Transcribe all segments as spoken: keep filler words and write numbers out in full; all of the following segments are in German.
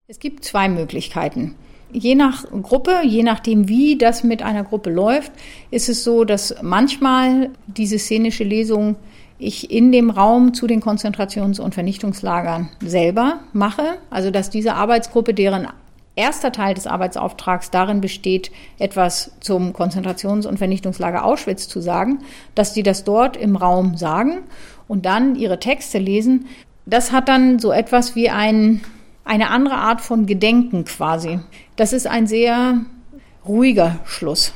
Es gibt zwei Möglichkeiten. Je nach Gruppe, je nachdem, wie das mit einer Gruppe läuft, ist es so, dass manchmal diese szenische Lesung ich in dem Raum zu den Konzentrations- und Vernichtungslagern selber mache. Also dass diese Arbeitsgruppe, deren erster Teil des Arbeitsauftrags darin besteht, etwas zum Konzentrations- und Vernichtungslager Auschwitz zu sagen, dass die das dort im Raum sagen und dann ihre Texte lesen. Das hat dann so etwas wie ein, eine andere Art von Gedenken quasi. Das ist ein sehr ruhiger Schluss.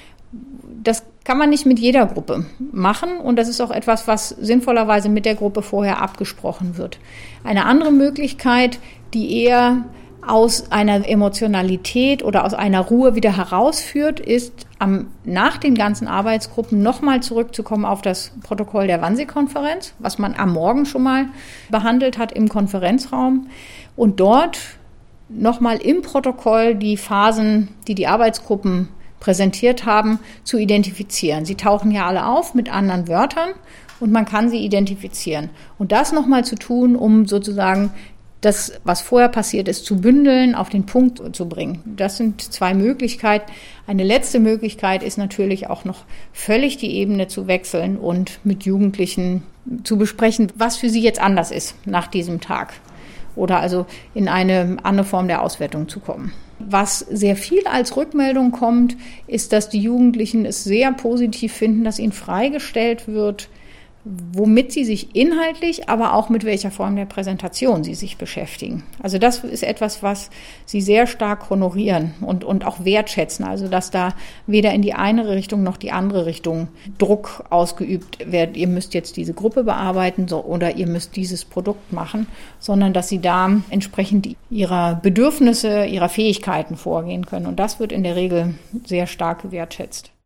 Das kann man nicht mit jeder Gruppe machen und das ist auch etwas, was sinnvollerweise mit der Gruppe vorher abgesprochen wird. Eine andere Möglichkeit, die eher aus einer Emotionalität oder aus einer Ruhe wieder herausführt, ist, am, nach den ganzen Arbeitsgruppen nochmal zurückzukommen auf das Protokoll der Wannsee-Konferenz, was man am Morgen schon mal behandelt hat im Konferenzraum und dort nochmal im Protokoll die Phasen, die die Arbeitsgruppen präsentiert haben, zu identifizieren. Sie tauchen ja alle auf mit anderen Wörtern und man kann sie identifizieren. Und das nochmal zu tun, um sozusagen das, was vorher passiert ist, zu bündeln, auf den Punkt zu bringen. Das sind zwei Möglichkeiten. Eine letzte Möglichkeit ist natürlich auch noch völlig die Ebene zu wechseln und mit Jugendlichen zu besprechen, was für sie jetzt anders ist nach diesem Tag. Oder also in eine andere Form der Auswertung zu kommen. Was sehr viel als Rückmeldung kommt, ist, dass die Jugendlichen es sehr positiv finden, dass ihnen freigestellt wird, womit sie sich inhaltlich, aber auch mit welcher Form der Präsentation sie sich beschäftigen. Also das ist etwas, was sie sehr stark honorieren und, und auch wertschätzen. Also dass da weder in die eine Richtung noch die andere Richtung Druck ausgeübt wird. Ihr müsst jetzt diese Gruppe bearbeiten so, oder ihr müsst dieses Produkt machen, sondern dass sie da entsprechend ihrer Bedürfnisse, ihrer Fähigkeiten vorgehen können. Und das wird in der Regel sehr stark gewertschätzt.